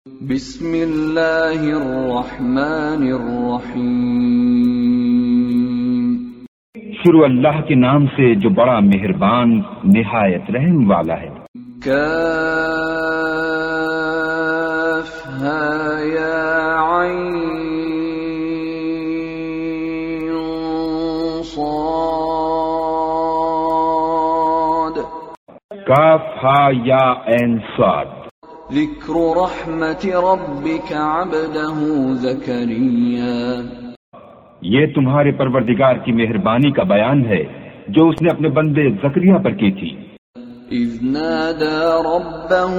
بسم اللہ الرحمن الرحیم۔ شروع اللہ کے نام سے جو بڑا مہربان نہایت رحم والا ہے۔ کاف ہا یا عین صاد۔ کاف ہا یا عین صاد۔ ذکر رحمت ربک عبدہ زکریا۔ یہ تمہارے پروردگار کی مہربانی کا بیان ہے جو اس نے اپنے بندے زکریا پر کی تھی۔ اذ نادى ربه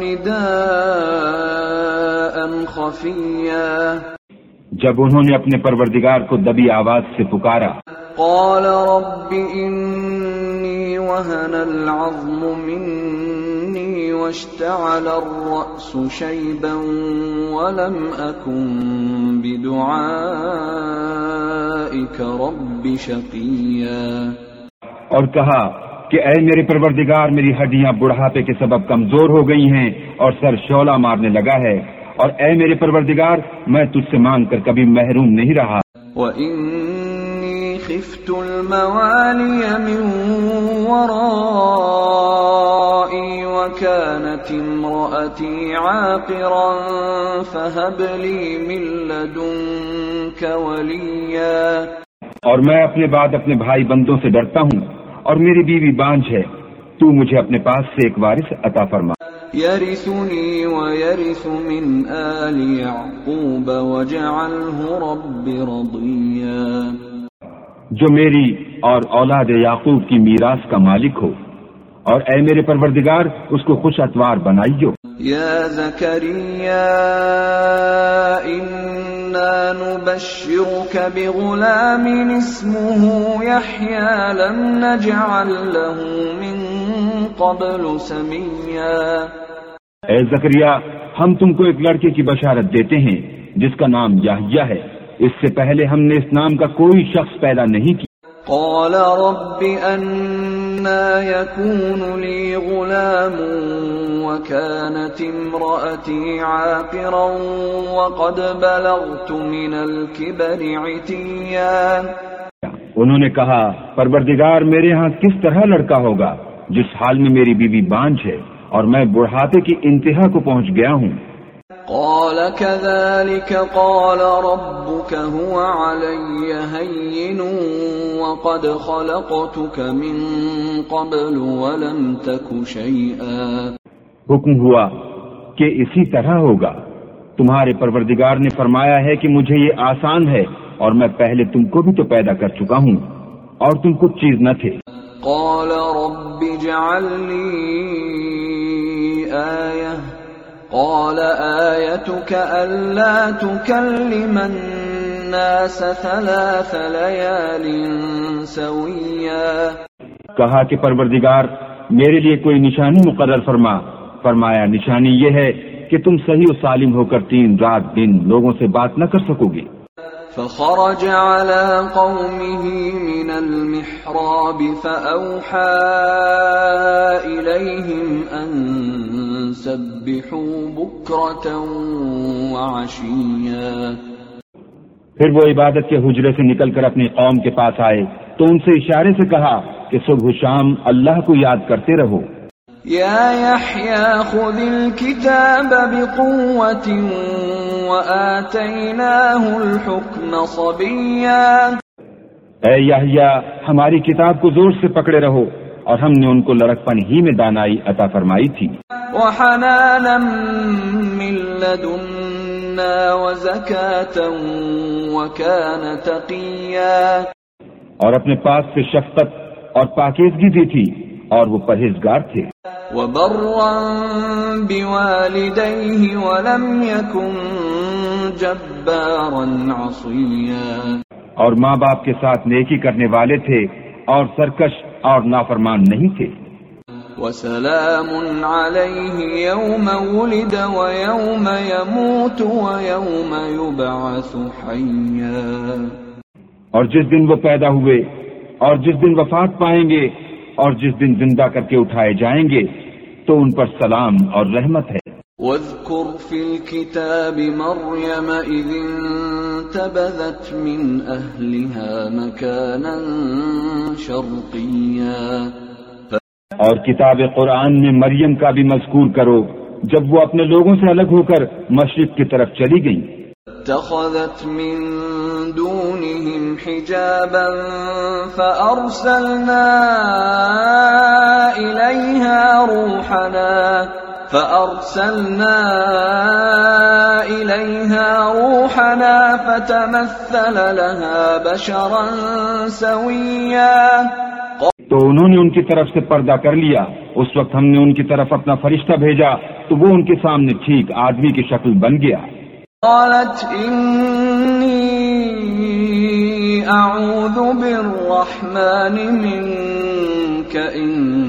نداء خفیا۔ جب انہوں نے اپنے پروردگار کو دبی آواز سے پکارا۔ قال رب انی وهن العظم منی واشتعل الرأس شیبا ولم اکن بدعائک رب شقیا۔ اور کہا کہ اے میرے پروردگار، میری ہڈیاں بڑھاپے کے سبب کمزور ہو گئی ہیں اور سر شعلہ مارنے لگا ہے، اور اے میرے پروردگار، میں تجھ سے مانگ کر کبھی محروم نہیں رہا۔ وَإِنِّي خِفْتُ الْمَوَالِيَ مِنْ وَرَائِي وَكَانَتِ امْرَأَتِي عَاقِرًا فَهَبْ لِي مِنْ لَدُنْكَ وَلِيًّا۔ اور میں اپنے بعد اپنے بھائی بندوں سے ڈرتا ہوں، اور میری بیوی بانجھ ہے، تو مجھے اپنے پاس سے ایک وارث عطا فرما۔ يَرِثُنِي وَيَرِثُ مِنْ آلِ يَعْقُوبَ وَاجْعَلْهُ رَبِّ رَضِيًّا۔ جو میری اور اولاد یعقوب کی میراث کا مالک ہو، اور اے میرے پروردگار اس کو خوش اتوار بنائیو۔ یا زکریا انا نبشرک بغلام اسمه یحیی لم نجعل له من قبل سمیا۔ اے زکریا، ہم تم کو ایک لڑکے کی بشارت دیتے ہیں جس کا نام یحییٰ ہے، اس سے پہلے ہم نے اس نام کا کوئی شخص پیدا نہیں کیا۔ قال رب أنا يكون لي غلام وكانت امرأتي عاقرا وقد بلغت من الكبر عتيا۔ انہوں نے کہا، پروردگار، میرے ہاں کس طرح لڑکا ہوگا جس حال میں میری بیوی بانجھ ہے اور میں بڑھاپے کی انتہا کو پہنچ گیا ہوں۔ قال كذلك قال ربك هو علي هين وقد خلقتك من قبل ولم تك شيئا۔ حکم ہوا کہ اسی طرح ہوگا، تمہارے پروردگار نے فرمایا ہے کہ مجھے یہ آسان ہے، اور میں پہلے تم کو بھی تو پیدا کر چکا ہوں اور تم کچھ چیز نہ تھے۔ قال رب اجعل لي آية قال آيتك ألا تكلم الناس 3 ليال سويا۔ کہا کہ پروردگار میرے لیے کوئی نشانی مقرر فرمایا نشانی یہ ہے کہ تم صحیح و سالم ہو کر 3 رات دن لوگوں سے بات نہ کر سکو گے۔ فخرج على قومه من المحراب فأوحى إليهم أن سبحوا بكرة وعشيا۔ پھر وہ عبادت کے حجرے سے نکل کر اپنی قوم کے پاس آئے تو ان سے اشارے سے کہا کہ صبح و شام اللہ کو یاد کرتے رہو۔ یا یحییٰ خذ الکتاب بقوة وآتیناہ الحکم صبیا۔ اے یحییٰ، ہماری کتاب کو زور سے پکڑے رہو، اور ہم نے ان کو لڑکپن ہی میں دانائی عطا فرمائی تھی۔ وحنانا من لدنا وزکاة وکان تقیا۔ اور اپنے پاس سے شفقت اور پاکیزگی بھی تھی، اور وہ پرہیزگار تھے۔ وبرا بوالدیہ ولم یکن جبارا عصیا۔ اور ماں باپ کے ساتھ نیکی کرنے والے تھے اور سرکش اور نافرمان نہیں تھے۔ وسلام علیہ یوم ولد ویوم یموت ویوم یبعث حیا۔ اور جس دن وہ پیدا ہوئے اور جس دن وفات پائیں گے اور جس دن زندہ کر کے اٹھائے جائیں گے تو ان پر سلام اور رحمت ہے۔ واذكر في الكتاب مريم إذ انتبذت من أهلها مكانا شرقيا. اور کتاب قرآن میں مریم کا بھی مذکور کرو جب وہ اپنے لوگوں سے الگ ہو کر مشرق کی طرف چلی گئیں. اتخذت من دونهم حجابا فأرسلنا إليها روحنا فتمثل لها بشرا سويا. تو انہوں نے ان کی طرف سے پردہ کر لیا. اس وقت ہم نے ان کی طرف اپنا فرشتہ بھیجا تو وہ ان کے سامنے ٹھیک آدمی کی شکل بن گیا. قالت إني أعوذ بالرحمن منك إن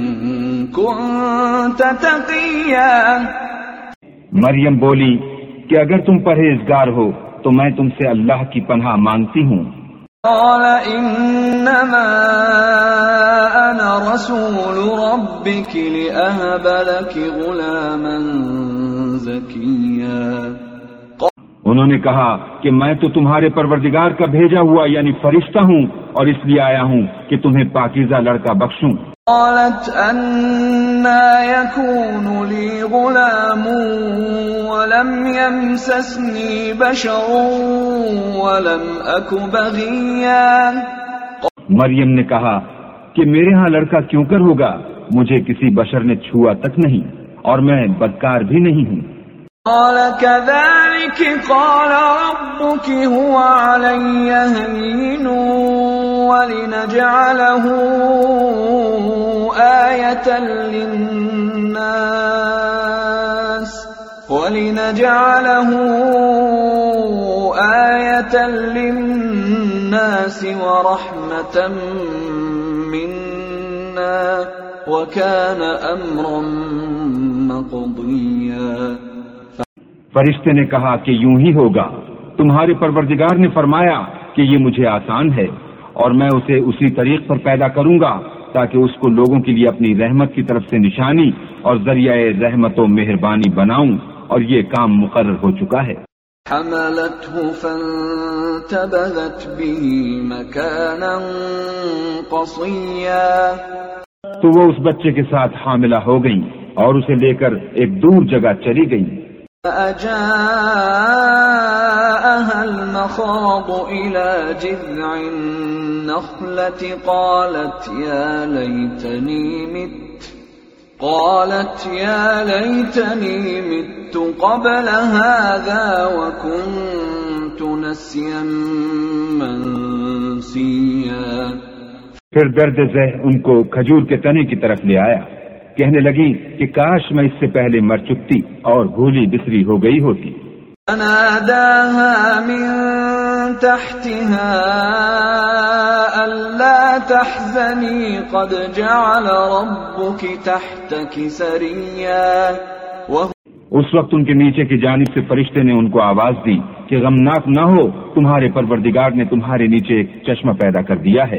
كنت تقيا. مریم بولی کہ اگر تم پرہیزگار ہو تو میں تم سے اللہ کی پناہ مانگتی ہوں. قال إنما أنا رسول ربك لأهب لك غلاما زكيا. انہوں نے کہا کہ میں تو تمہارے پروردگار کا بھیجا ہوا یعنی فرشتہ ہوں اور اس لیے آیا ہوں کہ تمہیں پاکیزہ لڑکا بخشوں. قالت أنى يكون لي غلام ولم يمسسني بشر ولم أك بغيا. مریم نے کہا کہ میرے ہاں لڑکا کیوں کر ہوگا، مجھے کسی بشر نے چھوا تک نہیں اور میں بدکار بھی نہیں ہوں. قال كذلك قال ربك هو علي هين ولنجعله آية للناس ورحمة منا وكان أمرا مقضيا. فرشتے نے کہا کہ یوں ہی ہوگا. تمہارے پروردگار نے فرمایا کہ یہ مجھے آسان ہے اور میں اسے اسی طریق پر پیدا کروں گا تاکہ اس کو لوگوں کے لیے اپنی رحمت کی طرف سے نشانی اور ذریعہ رحمت و مہربانی بناؤں، اور یہ کام مقرر ہو چکا ہے. حملته فانتبذت به مكانا قصيا. تو وہ اس بچے کے ساتھ حاملہ ہو گئیں اور اسے لے کر ایک دور جگہ چلی گئیں. فأجاءها المخاض إلى جذع النخلة قالت يا ليتني مت قبل هذا وكنت نسيا منسيا. پھر درد ذہ ان کو کھجور کے تنے کی طرف لے آیا. کہنے لگی کہ کاش میں اس سے پہلے مر چکتی اور بھولی بسری ہو گئی ہوتی. فناداها من تحتها ألا تحزني قد جعل ربك تحتك سريا. اس وقت ان کے نیچے کی جانب سے فرشتے نے ان کو آواز دی کہ غمناک نہ ہو، تمہارے پروردگار نے تمہارے نیچے ایک چشمہ پیدا کر دیا ہے.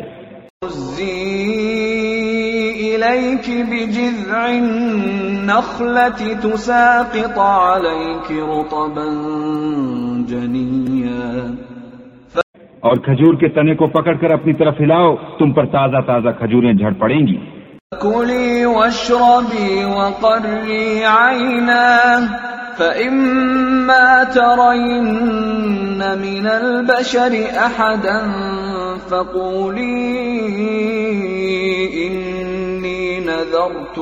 إليك بجذع النخلة تساقط عليك رطبا جنيا. اور کھجور کے تنے کو پکڑ کر اپنی طرف ہلاؤ، تم پر تازہ تازہ کھجوریں جھڑ پڑیں گی. كلي واشربي وقري عينا فإما ترين من البشر أحدا فقولي إني نذرت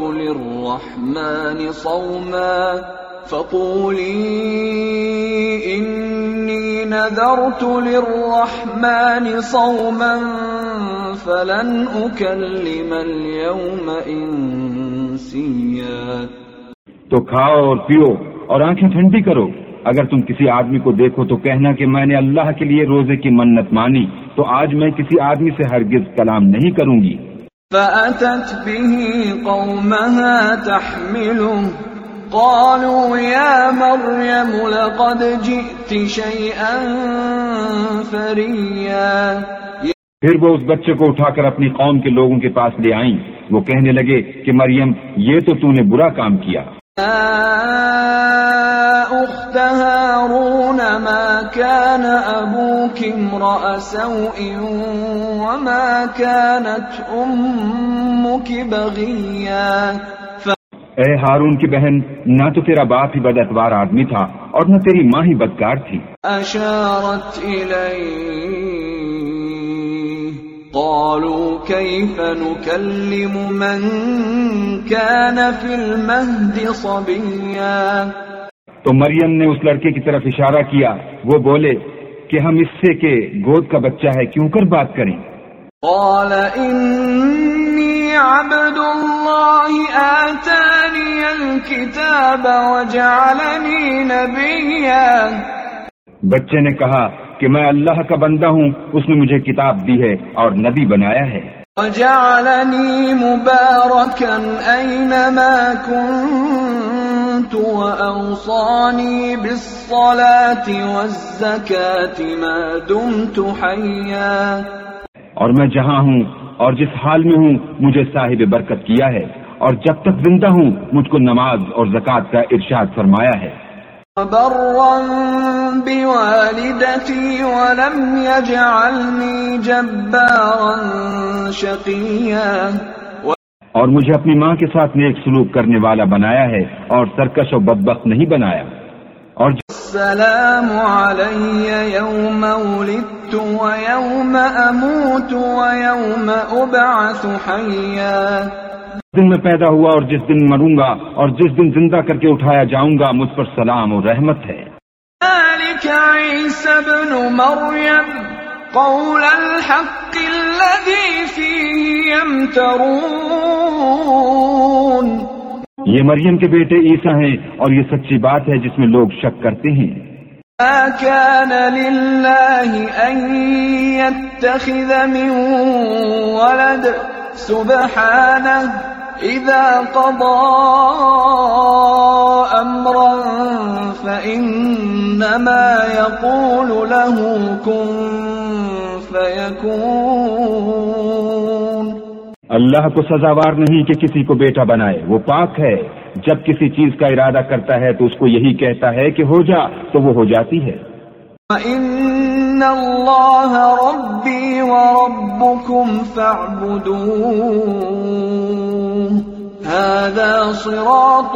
للرحمن صوما فلن أكلم اليوم إنسيا. تو کھاؤ اور پیو اور آنکھیں ٹھنڈی کرو. اگر تم کسی آدمی کو دیکھو تو کہنا کہ میں نے اللہ کے لیے روزے کی منت مانی، تو آج میں کسی آدمی سے ہرگز کلام نہیں کروں گی. فأتت به قومها تحمله قالوا يا مريم لقد جئت شيئا فريا. پھر وہ اس بچے کو اٹھا کر اپنی قوم کے لوگوں کے پاس لے آئیں. وہ کہنے لگے کہ مریم، یہ تو نے برا کام کیا. كان أبوك امرأ سوء وما كانت أمك بغيا. اے ہارون کی بہن، نہ تو تیرا باپ ہی بد اتوار آدمی تھا اور نہ تیری ماں ہی بدکار تھی. أشارت إليه قالوا كيف نكلم من كان في المهد صبيا. تو مریم نے اس لڑکے کی طرف اشارہ کیا. وہ بولے کہ ہم اس سے کہ گود کا بچہ ہے کیوں کر بات کریں. قال إني عبد الله آتاني الكتاب وجعلني نبيا. بچے نے کہا کہ میں اللہ کا بندہ ہوں، اس نے مجھے کتاب دی ہے اور نبی بنایا ہے. وجعلني مباركا أينما كنت وأوصاني بالصلاة والزكاة ما دمت حيا. اور میں جہاں ہوں اور جس حال میں ہوں مجھے صاحب برکت کیا ہے، اور جب تک زندہ ہوں مجھ کو نماز اور زکوٰۃ کا ارشاد فرمایا ہے. وبرا بوالدتي ولم يجعلني جبارا شقيا. اور مجھے اپنی ماں کے ساتھ نیک سلوک کرنے والا بنایا ہے اور سرکش و بدبخت نہیں بنایا. اور السلام علی یوم ولدت ویوم اموت ویوم ابعث حیا. دن میں پیدا ہوا اور جس دن مروں گا اور جس دن زندہ کر کے اٹھایا جاؤں گا مجھ پر سلام اور رحمت ہے. ذلك عیسی ابن مریم قول الحق الذی فیہ یمترون. یہ مریم کے بیٹے عیسیٰ ہیں اور یہ سچی بات ہے جس میں لوگ شک کرتے ہیں. ما كان لله أن يتخذ من ولد سبحانه إذا قضى أمرا فإنما يقول له كن فيكون. اللہ کو سزاوار نہیں کہ کسی کو بیٹا بنائے، وہ پاک ہے. جب کسی چیز کا ارادہ کرتا ہے تو اس کو یہی کہتا ہے کہ ہو جا تو وہ ہو جاتی ہے. وَإِنَّ اللَّهَ رَبِّي وَرَبُّكُمْ فَاعْبُدُوهُ هَذَا صِرَاطٌ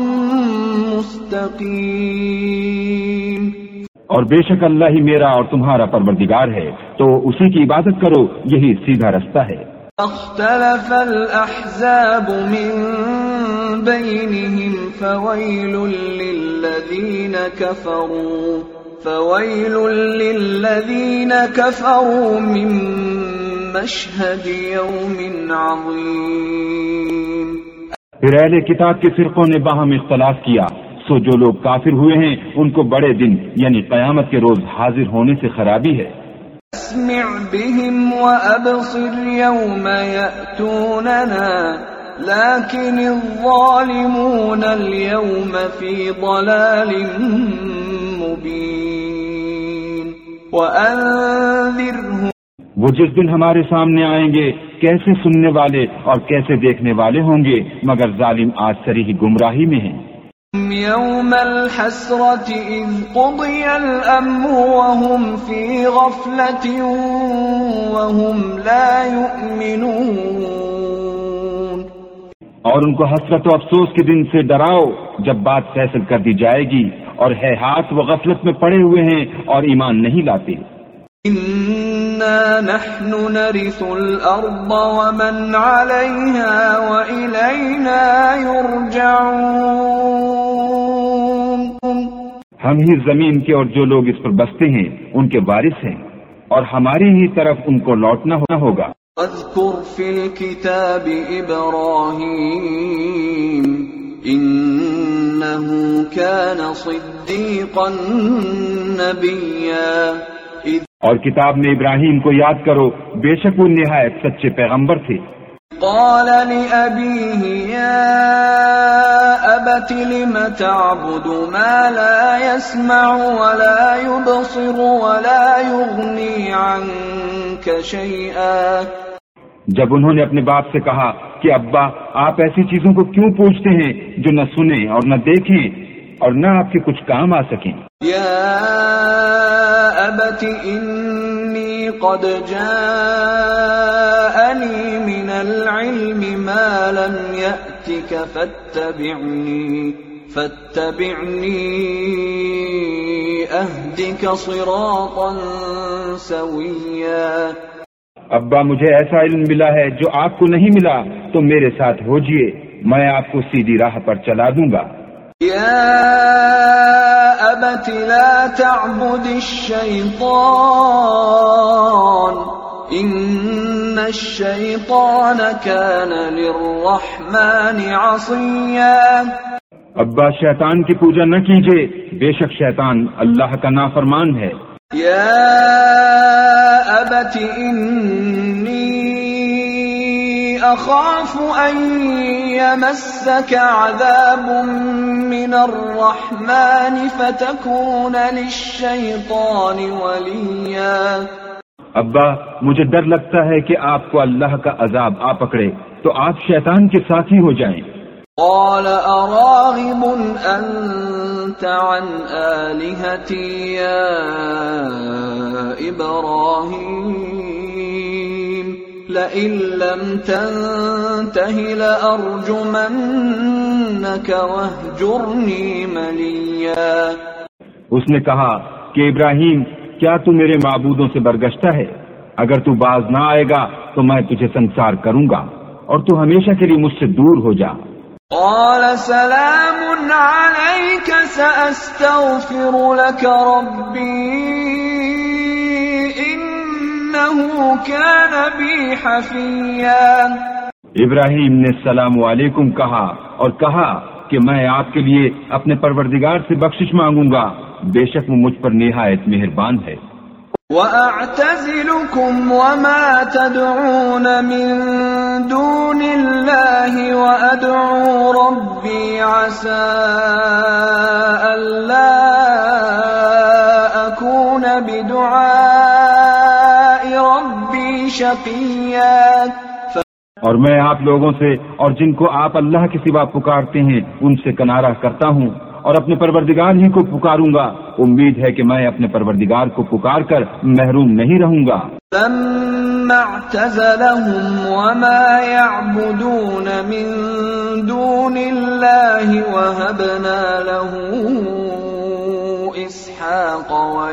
مُسْتَقِيمٌ. اور بے شک اللہ ہی میرا اور تمہارا پروردگار ہے، تو اسی کی عبادت کرو، یہی سیدھا رستہ ہے. اختلف الأحزاب من بينهم فويل للذين كفروا من مشهد يوم عظيم. پھر اہل کتاب کے فرقوں نے باہم اختلاف کیا، سو جو لوگ کافر ہوئے ہیں ان کو بڑے دن یعنی قیامت کے روز حاضر ہونے سے خرابی ہے. اسمع بهم وأبصر يوم يأتوننا لكن الظالمون اليوم في ضلال مبين. وأنذرهم وہ جس دن ہمارے سامنے آئیں گے کیسے سننے والے اور کیسے دیکھنے والے ہوں گے، مگر ظالم آج صریح گمراہی میں ہیں. يوم الحسرة إذ قضي الأمر وهم في غفلة وهم لا يؤمنون. اور ان کو حسرت و افسوس کے دن سے ڈراؤ جب بات فیصل کر دی جائے گی اور ہے ہاتھ وہ غفلت میں پڑے ہوئے ہیں اور ایمان نہیں لاتے. إنا نحن نرث الأرض ومن عليها وإلينا يرجعون. ہم ہی زمین کے اور جو لوگ اس پر بستے ہیں ان کے وارث ہیں اور ہماری ہی طرف ان کو لوٹنا ہوگا. اذکر فی الکتاب ابراہیم انه كان صدیقا نبیا. اور کتاب میں ابراہیم کو یاد کرو، بے شک وہ نہایت سچے پیغمبر تھے. قال لأبيه يا أبت لم تعبد ما لا يسمع ولا يبصر ولا يغني عنك شيئا. جب انہوں نے اپنے باپ سے کہا کہ ابا آپ ایسی چیزوں کو کیوں پوچھتے ہیں جو نہ سنیں اور نہ دیکھیں اور نہ آپ کے کچھ کام آ سکیں۔ یا ابت انی قد جاءنی من العلم ما لم یأتک فاتبعنی اہدک صراطا سویا۔ ابا مجھے ایسا علم ملا ہے جو آپ کو نہیں ملا، تو میرے ساتھ ہوجئے، میں آپ کو سیدھی راہ پر چلا دوں گا۔ یا ابت لا تعبد الشیطان ان الشیطان کان للرحمن عصیا۔ ابا شیطان کی پوجا نہ کیجیے، بے شک شیطان اللہ کا نافرمان ہے۔ یا ابت انی اخاف ان یمسک عذاب من الرحمن فتکون للشیطان ولیا۔ ابا مجھے ڈر لگتا ہے کہ آپ کو اللہ کا عذاب آ پکڑے تو آپ شیطان کے ساتھی ہو جائیں۔ قال اراغب انت عن آلهتی یا ابراہیم لئن لم تنته لأرجمنك واہجرنی ملیا۔ اس نے کہا کہ ابراہیم کیا تو میرے معبودوں سے برگشتہ ہے؟ اگر تو باز نہ آئے گا تو میں تجھے سنسار کروں گا اور تو ہمیشہ کے لیے مجھ سے دور ہو جا۔ قال سلام علیک سأستغفر لك ربی انه كان بی حفیا۔ ابراہیم نے السلام علیکم کہا اور کہا کہ میں آپ کے لیے اپنے پروردگار سے بخشش مانگوں گا، بے شک وہ مجھ پر نہایت مہربان ہے۔ وَأَعْتَزِلُكُمْ وَمَا تَدْعُونَ مِن دُونِ اللَّهِ وَأَدْعُو رَبِّي عَسَىٰ أَلَّا أَكُونَ بِدُعَاءِ رَبِّي شَقِيًّا۔ اور میں آپ لوگوں سے اور جن کو آپ اللہ کے سوا پکارتے ہیں ان سے کنارہ کرتا ہوں اور اپنے پروردگار ہی کو پکاروں گا، امید ہے کہ میں اپنے پروردگار کو پکار کر محروم نہیں رہوں گا۔ لما اعتزلهم وما يعبدون من دون الله وهبنا له اسحاق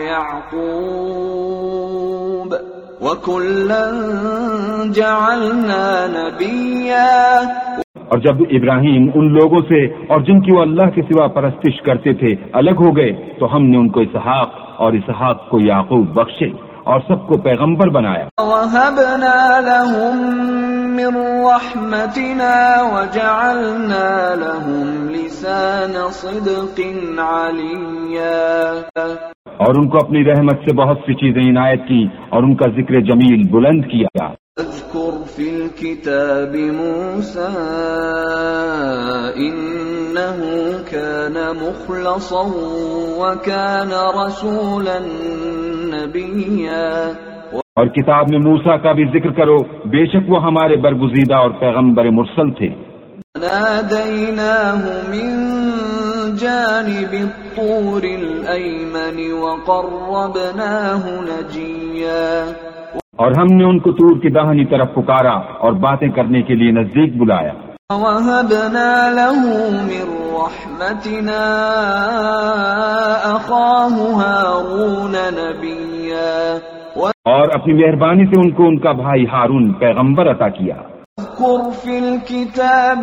ويعقوب وكلا جعلنا نبيا۔ اور جب ابراہیم ان لوگوں سے اور جن کی وہ اللہ کے سوا پرستش کرتے تھے الگ ہو گئے تو ہم نے ان کو اسحاق اور اسحاق کو یعقوب بخشے اور سب کو پیغمبر بنایا۔ وَوَهَبْنَا لَهُم مِّن رَّحْمَتِنَا وَجَعَلْنَا لَهُمْ لِسَانَ صِدْقٍ عَلِيًّا۔ اور ان کو اپنی رحمت سے بہت سی چیزیں عنایت کی اور ان کا ذکر جمیل بلند کیا۔ اذکر فی الکتاب موسیٰ انہ کان مخلصا وکان رسولا نبیا۔ اور کتاب میں موسیٰ کا بھی ذکر کرو، بے شک وہ ہمارے برگزیدہ اور پیغمبر مرسل تھے۔ نادیناہ من جانب الطور الایمن وقربناہ نجیا۔ اور ہم نے ان کو طور کی داہنی طرف پکارا اور باتیں کرنے کے لیے نزدیک بلایا۔ وَوَهَبْنَا لَهُ مِن رَّحْمَتِنَا أَخَاهُ هَارُونَ نَبِيًّا۔ اور اپنی مہربانی سے ان کو ان کا بھائی ہارون پیغمبر عطا کیا۔ اذکر فی الکتاب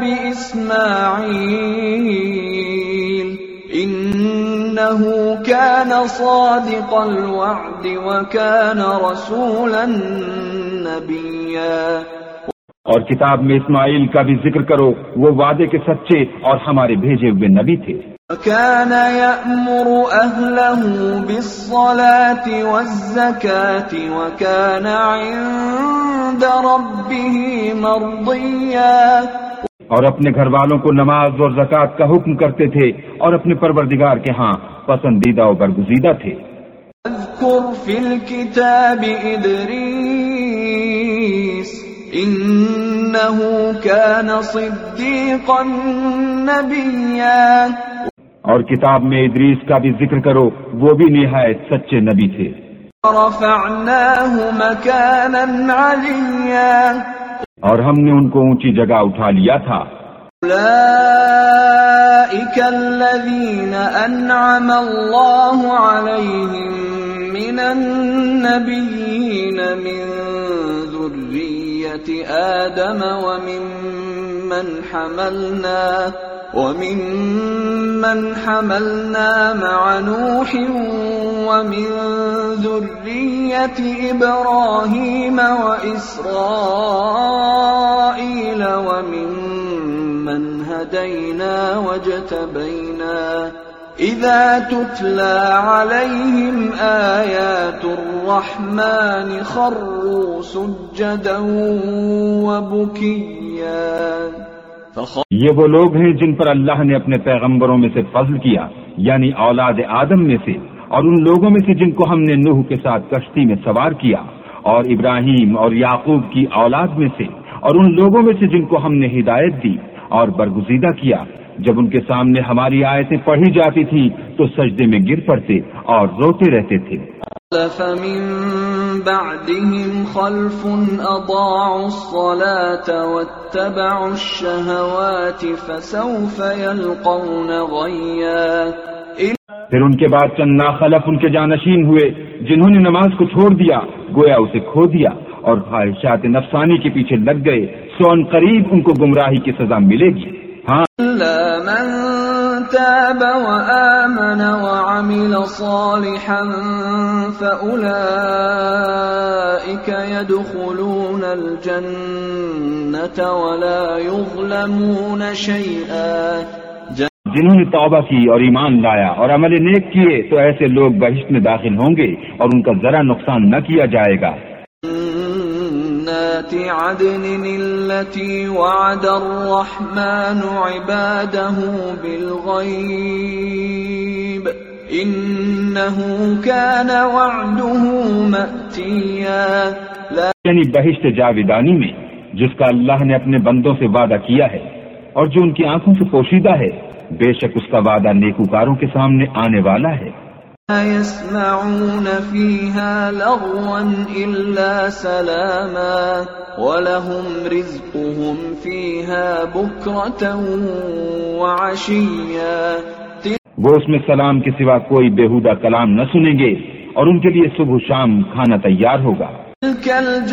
اسماعیل انہ کان صادق الوعد وکان رسولا نبیا۔ اور کتاب میں اسماعیل کا بھی ذکر کرو، وہ وعدے کے سچے اور ہمارے بھیجے ہوئے نبی تھے۔ وَكَانَ يَأْمُرُ أَهْلَهُ بِالصَّلَاةِ وَالزَّكَاةِ وَكَانَ عِندَ رَبِّهِ مَرْضِيًّا۔ اور اپنے گھر والوں کو نماز اور زکوٰۃ کا حکم کرتے تھے اور اپنے پروردگار کے ہاں پسندیدہ و برگزیدہ تھے۔ اذکر فی الکتاب ادریس انہ کان صدیقا نبیا۔ اور کتاب میں ادریس کا بھی ذکر کرو، وہ بھی نہایت سچے نبی تھے۔ رفعناه مكانا عليا اور ہم نے ان کو اونچی جگہ اٹھا لیا تھا۔ أولئك الذين أنعم الله عليهم من النبيين من ذرية آدم ومن حملنا مع نوح ومن ذرية إبراهيم وإسرائيل وممن هدينا واجتبينا إذا تتلى عليهم آيات الرحمن خروا سجدا وبكيا۔ یہ وہ لوگ ہیں جن پر اللہ نے اپنے پیغمبروں میں سے فضل کیا، یعنی اولاد آدم میں سے، اور ان لوگوں میں سے جن کو ہم نے نوح کے ساتھ کشتی میں سوار کیا، اور ابراہیم اور یعقوب کی اولاد میں سے، اور ان لوگوں میں سے جن کو ہم نے ہدایت دی اور برگزیدہ کیا۔ جب ان کے سامنے ہماری آیتیں پڑھی جاتی تھی تو سجدے میں گر پڑتے اور روتے رہتے تھے۔ فمن بعدهم خلف أضاعوا الصلاة واتبعوا الشهوات فسوف يلقون غيا۔ پھر ان کے بعد چند ناخلف ان کے جانشین ہوئے جنہوں نے نماز کو چھوڑ دیا، گویا اسے کھو دیا، اور خواہشات نفسانی کے پیچھے لگ گئے، سو ان قریب ان کو گمراہی کی سزا ملے گی۔ ہاں، إلا من تاب وآمن وعمل صالحا فأولئك يدخلون الجنة ولا يظلمون شيئا۔ جنہوں نے توبہ کی اور ایمان لایا اور عمل نیک کیے تو ایسے لوگ بہشت میں داخل ہوں گے اور ان کا ذرا نقصان نہ کیا جائے گا۔ جنات عدن التي وعد الرحمن عباده بالغيب إنه كان وعده مأتيا۔ یعنی بہشت جاودانی میں جس کا اللہ نے اپنے بندوں سے وعدہ کیا ہے اور جو ان کی آنکھوں سے پوشیدہ ہے، بے شک اس کا وعدہ نیکوکاروں کے سامنے آنے والا ہے۔ لا يسمعون فيها لغوا إلا سلاما ولهم رزقهم فيها بكرة وعشيا۔ وہ اس میں سلام کے سوا کوئی بیہودہ کلام نہ سنیں گے اور ان کے لیے صبح شام کھانا تیار ہوگا۔ تلك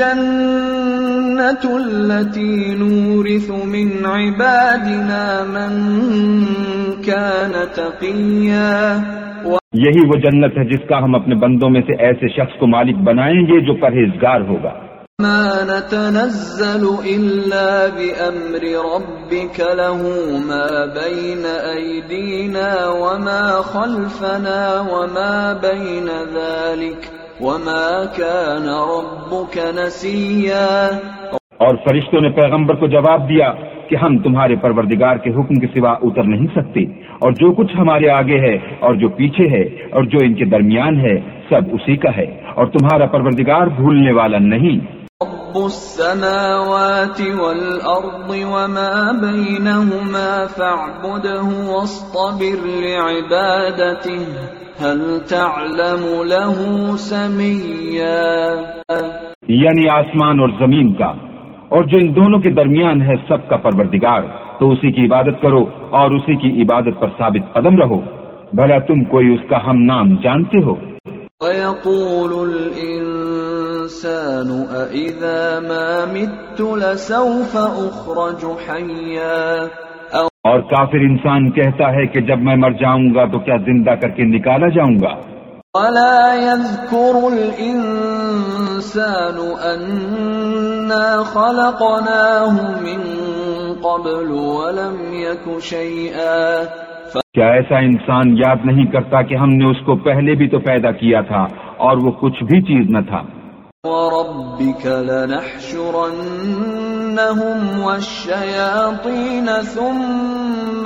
الجنة التي نورث من عبادنا من كان تقيا۔ یہی وہ جنت ہے جس کا ہم اپنے بندوں میں سے ایسے شخص کو مالک بنائیں گے جو پرہیزگار ہوگا۔ ما نتنزل إلا بأمر ربك له ما بين أيدينا وما خلفنا وما بين ذلك وما كان ربك نسيا۔ اور فرشتوں نے پیغمبر کو جواب دیا کہ ہم تمہارے پروردگار کے حکم کے سوا اتر نہیں سکتے، اور جو کچھ ہمارے آگے ہے اور جو پیچھے ہے اور جو ان کے درمیان ہے سب اسی کا ہے، اور تمہارا پروردگار بھولنے والا نہیں۔ رب السماوات والأرض وما بينهما فاعبده واصطبر لعبادته هل تعلم له سميا۔ یعنی آسمان اور زمین کا اور جو ان دونوں کے درمیان ہے سب کا پروردگار، تو اسی کی عبادت کرو اور اسی کی عبادت پر ثابت قدم رہو، بھلا تم کوئی اس کا ہم نام جانتے ہو؟ وَيَقُولُ الْإِنسَانُ أَإِذَا مَا مِتُّ لَسَوْفَ أُخْرَجُ حَيًّا۔ اور کافر انسان کہتا ہے کہ جب میں مر جاؤں گا تو کیا زندہ کر کے نکالا جاؤں گا۔ وَلَا يَذْكُرُ الْإِنسَانُ أَنَّا خَلَقْنَاهُ مِن قَبْلُ وَلَمْ يَكُ شَيْئًا۔ کیا ایسا انسان یاد نہیں کرتا کہ ہم نے اس کو پہلے بھی تو پیدا کیا تھا اور وہ کچھ بھی چیز نہ تھا۔ وَرَبِّكَ لَنَحْشُرَنَّهُمْ وَالشَّيَاطِينَ ثُمَّ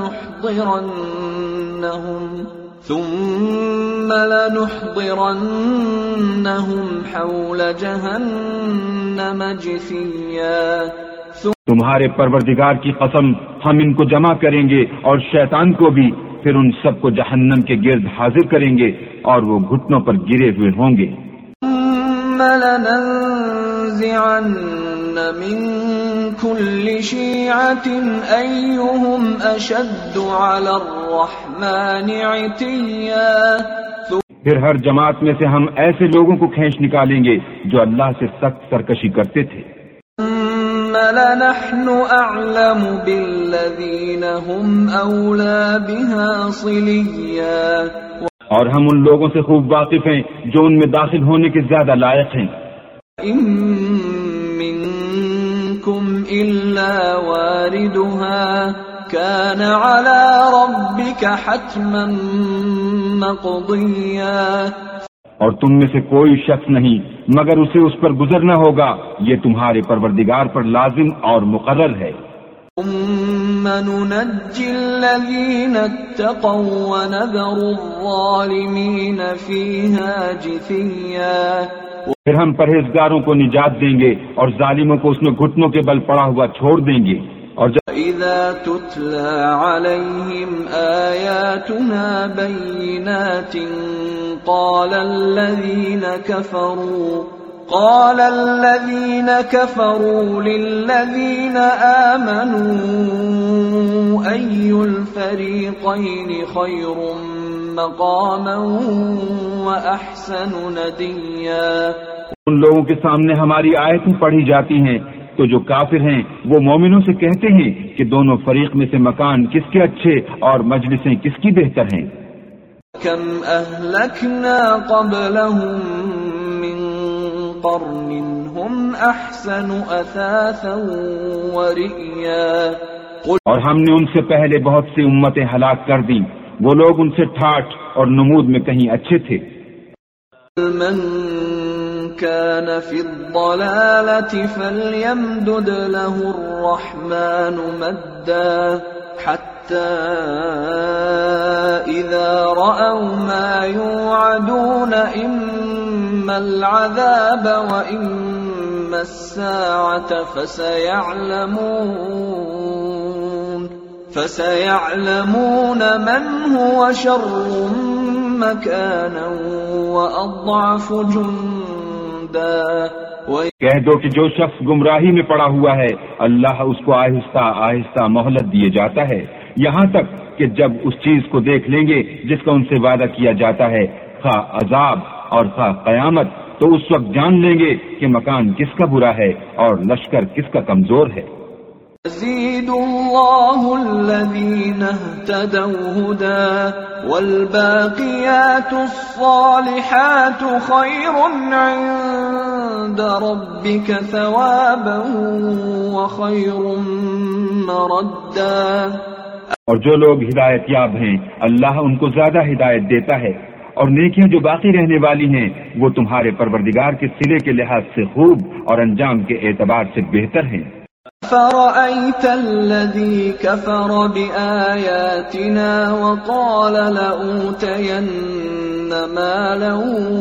لَنُحْضِرَنَّهُمْ حَوْلَ جَهَنَّمَ جِثِيًّا۔ تمہارے پروردگار کی قسم، ہم ان کو جمع کریں گے اور شیطان کو بھی پھر ان سب کو جہنم کے گرد حاضر کریں گے اور وہ گھٹنوں پر گرے ہوئے ہوں گے. ثم لننزعن من كل شيعة أيهم أشد على الرحمن عتيا. پھر ہر جماعت میں سے ہم ایسے لوگوں کو کھینچ نکالیں گے جو اللہ سے سخت سرکشی کرتے تھے. ثم لنحن أعلم بالذين هم أولى بها صليا. اور ہم ان لوگوں سے خوب واقف ہیں جو ان میں داخل ہونے کے زیادہ لائق ہیں. إن منكم إلا واردها كان على ربك حتما مقضيا. اور تم میں سے کوئی شخص نہیں مگر اسے اس پر گزرنا ہوگا، یہ تمہارے پروردگار پر لازم اور مقرر ہے. ثم ننجي الذين اتقوا ونذر الظالمين فيها جثيا. پھر ہم پرہیزگاروں کو نجات دیں گے اور ظالموں کو اس میں گھٹنوں کے بل پڑا ہوا چھوڑ دیں گے. اور وَإِذَا تُتْلَى عَلَيْهِمْ آيَاتُنَا بَيِّنَاتٍ قَالَ الَّذِينَ كَفَرُوا لِلَّذِينَ آمَنُوا أَيُّ الْفَرِيقَيْنِ خَيْرٌ مَقَامًا وَأَحْسَنُ نَدِيًّا. ان لوگوں کے سامنے ہماری آیتیں پڑھی جاتی ہیں تو جو کافر ہیں وہ مومنوں سے کہتے ہیں کہ دونوں فریق میں سے مکان کس کے اچھے اور مجلسیں کس کی بہتر ہیں. كم أهلكنا قبلهم من قرن هم أحسن أثاثا ورئيا. اور ہم نے ان سے پہلے بہت سی امتیں ہلاک کر دیں، وہ لوگ ان سے ٹھاٹھ اور نمود میں کہیں اچھے تھے. من كان في الضلالة فليمدد له الرحمن مدا حتى إذا رأوا ما يوعدون إما العذاب وإما الساعة فسيعلمون من هو شر مكانا وأضعف جندا. کہہ دو کہ جو شخص گمراہی میں پڑا ہوا ہے اللہ اس کو آہستہ آہستہ مہلت دیے جاتا ہے، یہاں تک کہ جب اس چیز کو دیکھ لیں گے جس کا ان سے وعدہ کیا جاتا ہے، خواہ عذاب اور خواہ قیامت، تو اس وقت جان لیں گے کہ مکان کس کا برا ہے اور لشکر کس کا کمزور ہے. يزيد الله الذين اهتدوا هدى والباقيات الصالحات خير عند ربك ثوابا وخير مردا. اور جو لوگ ہدایت یاب ہیں اللہ ان کو زیادہ ہدایت دیتا ہے، اور نیکیاں جو باقی رہنے والی ہیں وہ تمہارے پروردگار کے صلے کے لحاظ سے خوب اور انجام کے اعتبار سے بہتر ہیں. فرأيت الذي كفر بآياتنا وقال لأوتين مالا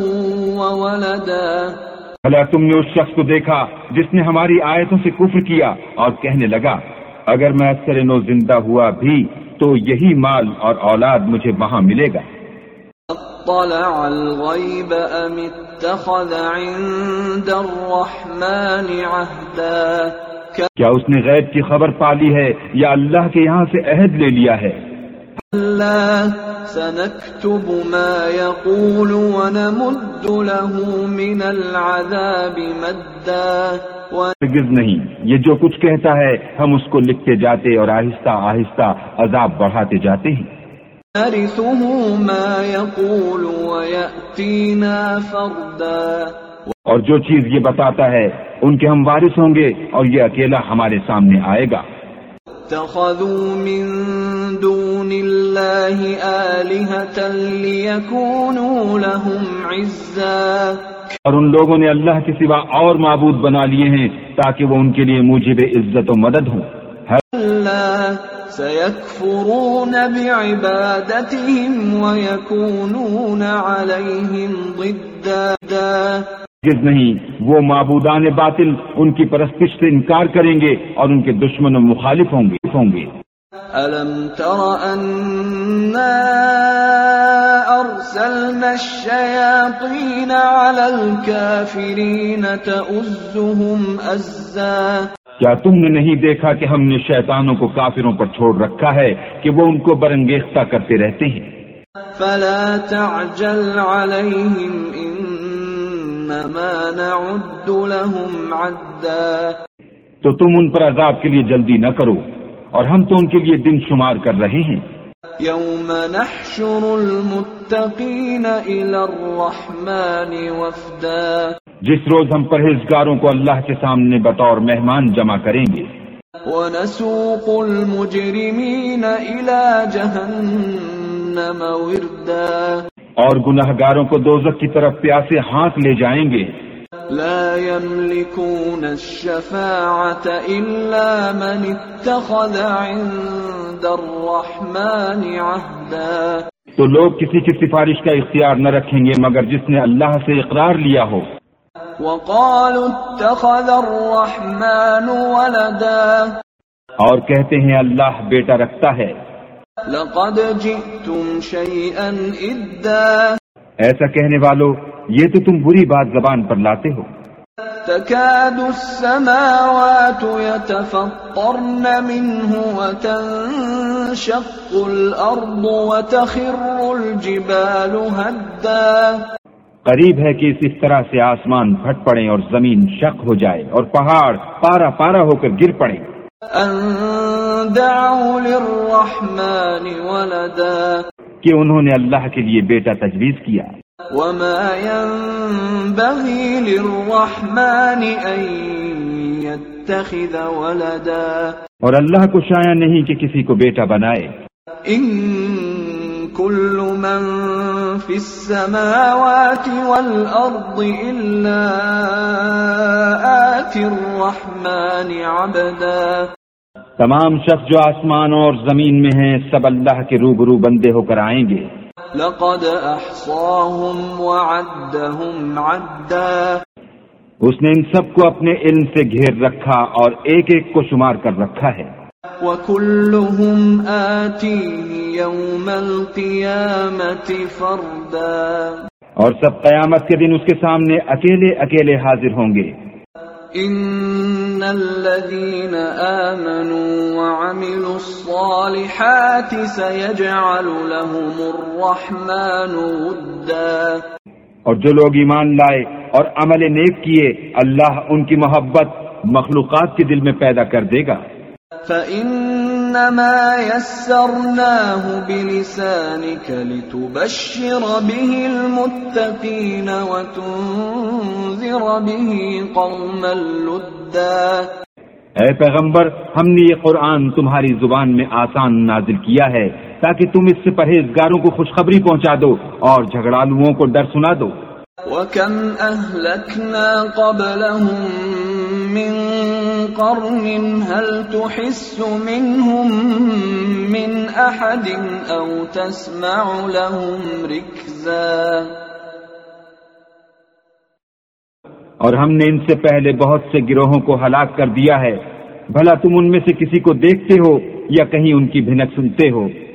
وولدا. بھلا تم نے اس شخص کو دیکھا جس نے ہماری آیتوں سے کفر کیا اور کہنے لگا اگر میں اکثر نو زندہ ہوا بھی تو یہی مال اور اولاد مجھے وہاں ملے گا. اطلع الغیب ام اتخذ عند الرحمن عہدا. کیا اس نے غیب کی خبر پالی ہے یا اللہ کے یہاں سے عہد لے لیا ہے؟ اللہ سنكتب ما يقول ونمد له من العذاب مدا. ہرگز نہیں، یہ جو کچھ کہتا ہے ہم اس کو لکھتے جاتے اور آہستہ آہستہ عذاب بڑھاتے جاتے ہیں. نرثه ما يقول ويأتينا فردا. اور جو چیز یہ بتاتا ہے ان کے ہم وارث ہوں گے اور یہ اکیلا ہمارے سامنے آئے گا. اتخذوا من دون الله آلهة ليكونوا لهم عزا. اور ان لوگوں نے اللہ کے سوا اور معبود بنا لیے ہیں تاکہ وہ ان کے لیے موجب عزت و مدد ہوں. اللہ سيكفرون بعبادتهم ويكونون عليهم ضدا. ہرگز نہیں، وہ معبودان باطل ان کی پرستش سے انکار کریں گے اور ان کے دشمن و مخالف ہوں گے. أَلَمْ تَرَ أَنَّا أَرْسَلْنَا الشَّيَاطِينَ عَلَى الْكَافِرِينَ تَؤُزُّهُمْ أَزًّا کیا تم نے نہیں دیکھا کہ ہم نے شیطانوں کو کافروں پر چھوڑ رکھا ہے کہ وہ ان کو برانگیختہ کرتے رہتے ہیں؟ فَلَا تَعْجَلْ عَلَيْهِمْ إِنَّمَا نَعُدُّ لَهُمْ عَدًّا تو تم ان پر عذاب کے لیے جلدی نہ کرو، اور ہم تو ان کے لیے دن شمار کر رہے ہیں۔ يَوْمَ نَحْشُرُ الْمُتَّقِينَ إِلَى الرَّحْمَنِ وَفْدًا جس روز ہم پرہیزگاروں کو اللہ کے سامنے بطور مہمان جمع کریں گے۔ وَنَسُوقُ الْمُجْرِمِينَ إِلَى جَهَنَّمَ وِرْدًا اور گناہگاروں کو دوزخ کی طرف پیاسے ہاتھ لے جائیں گے۔ لا يملكون الشفاعة إلا من اتخذ عند الرحمن عهدا تو لوگ کسی کی سفارش کا اختیار نہ رکھیں گے مگر جس نے اللہ سے اقرار لیا ہو۔ وقالوا اتخذ الرحمن ولدا اور کہتے ہیں اللہ بیٹا رکھتا ہے۔ لقد جئتم شيئا إدا ایسا کہنے والو یہ تو تم بری بات زبان پر لاتے ہو۔ تكاد السماوات يتفطرن منه وتنشق الأرض وتخر الجبال هدا قریب ہے کہ اس طرح سے آسمان پھٹ پڑے اور زمین شق ہو جائے اور پہاڑ پارا پارا ہو کر گر پڑے۔ ان دعوا للرحمن ولدا کہ انہوں نے اللہ کے لیے بیٹا تجویز کیا۔ وما ينبغي للرحمن ان يتخذ ولدا اور اللہ کو شایع نہیں کہ کسی کو بیٹا بنائے۔ ان كل من في السماوات والارض الا آتي الرحمن عبدا تمام شخص جو آسمانوں اور زمین میں ہیں سب اللہ کے روبرو بندے ہو کر آئیں گے۔ لقد احصاهم وعدهم عدا اس نے ان سب کو اپنے علم سے گھیر رکھا اور ایک ایک کو شمار کر رکھا ہے۔ وكلهم آتيه يوم القيامة فردا اور سب قیامت کے دن اس کے سامنے اکیلے اکیلے حاضر ہوں گے۔ ان الذين آمنوا وعملوا الصالحات سيجعل لهم الرحمن ودا اور جو لوگ ایمان لائے اور عمل نیک کیے اللہ ان کی محبت مخلوقات کے دل میں پیدا کر دے گا۔ فإنما يسرناه بلسانك لتبشر به المتقين وتنذر به قوما لدا اے پیغمبر ہم نے یہ قرآن تمہاری زبان میں آسان نازل کیا ہے تاکہ تم اس سے پرہیزگاروں کو خوشخبری پہنچا دو اور جھگڑالوؤں کو ڈر سنا دو۔ وَكَمْ أَهْلَكْنَا قَبْلَهُمْ مِنْ قَرْنٍ هَلْ تُحِسُّ مِنْهُمْ مِنْ أَحَدٍ أَوْ تَسْمَعُ لَهُمْ رِكْزًا اور ہم نے ان سے پہلے بہت سے گروہوں کو ہلاک کر دیا ہے، بھلا تم ان میں سے کسی کو دیکھتے ہو یا کہیں ان کی بھنک سنتے ہو؟